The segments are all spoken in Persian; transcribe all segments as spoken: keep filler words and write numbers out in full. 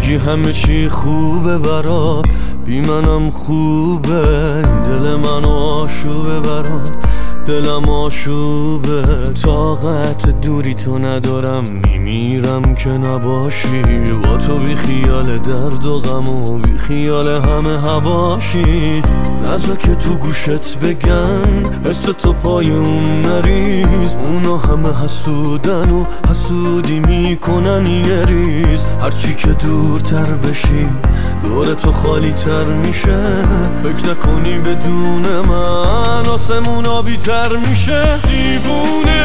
میگی همه چی خوبه برات، بی منم خوبه، دل من آشوبه برات، دلم آشوبه. طاقت دوری تو ندارم، میمیرم که نباشی، با تو بی خیال درد و غم و بی خیال همه هواشی. نذار که تو گوشت بگن حس تو پای اون نریز، اونا همه حسودن و حسودی میکنن یه ریز. هرچی که دورتر بشی دور تو خالی تر میشه، فکر نکنی بدون من آسمون آبی تر میشه. دیوونه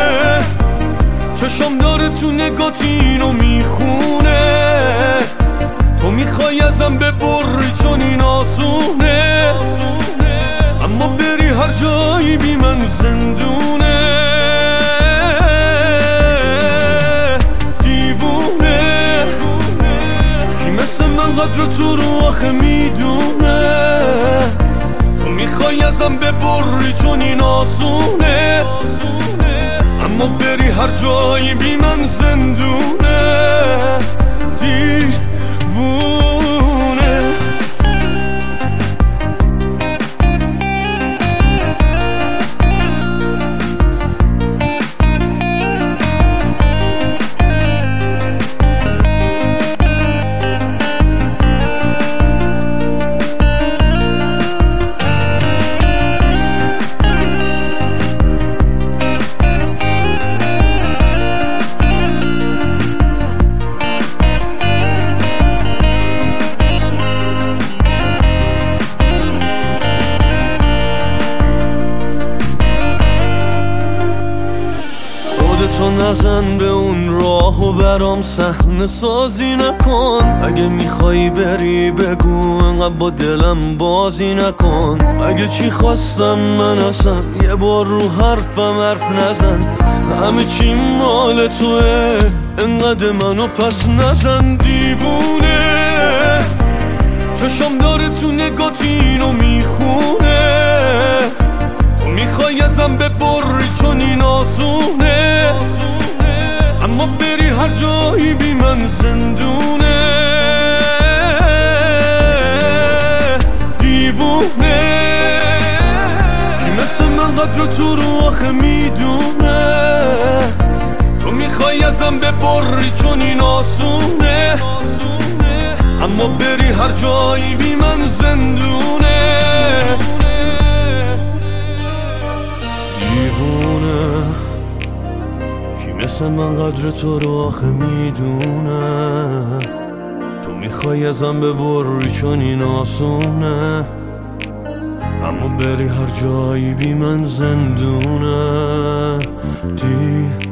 چشم داره تو نگات اینو میخونه، تو میخوای ازم ببری چون این آسونه، اما بری هر جایی بی من زندونه. دیوونه کی مثل من قدر تو رو آخه میدونه، تو میخوای ازم ببری چون این آسونه، اما بری هر جایی بی من زندونه. دیوونه تو نزن به اون راه و برام صحنه سازی نکن، اگه میخوایی بری بگو انقدر با دلم بازی نکن. اگه چی خواستم من اصلا یه بار رو حرفم حرف نزن، همه چی مال توه انقدر منو پس نزن. دیوونه چشم داره تو نگات اینو میخونه، تو میخوای ازم ببری چون این آسونه، اما بری هر جایی بی من زندونه. دیوونه کی مثل من قدر تو رو آخه میدونه، تو میخوای ازم ببری چون این آسونه، اما بری هر جایی بی من زندونه. دیوونه کی مثل من قدر تو رو آخه میدونه، تو میخوای ازم ببری چون این آسونه، اما بری هر جایی بی من زندونه. دی